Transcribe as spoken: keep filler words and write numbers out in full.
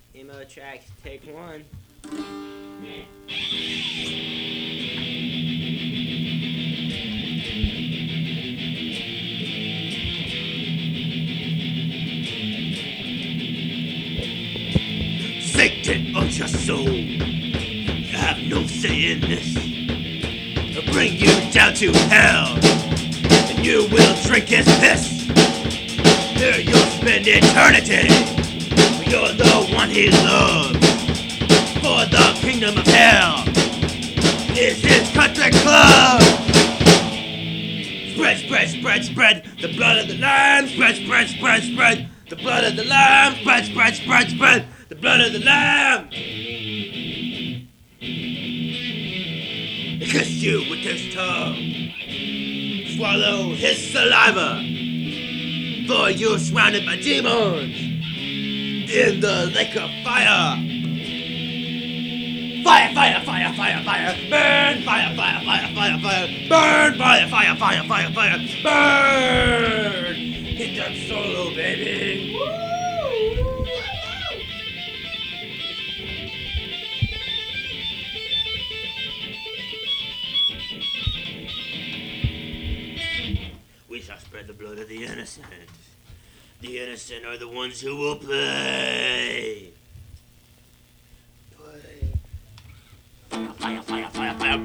Emo tracks, take one. Satan owns your soul. You have no say in this. He'll bring you down to hell, and you will drink his piss. There you'll spend eternity. You're the one he loves. For the kingdom of hell is his country club. Spread, spread, spread, spread the blood of the lamb. Spread, spread, spread, spread the blood of the lamb. Spread, spread, spread, spread the blood of the lamb. He kissed you with his tongue. Swallow his saliva. For you're surrounded by demons in the lake of fire. Fire, fire, fire, fire, fire, burn, fire, fire, fire, fire, fire, burn, fire, fire, fire, fire, fire, burn. Hit that solo, baby. Woo! We shall spread the blood of the innocent. The innocent are the ones who will pay.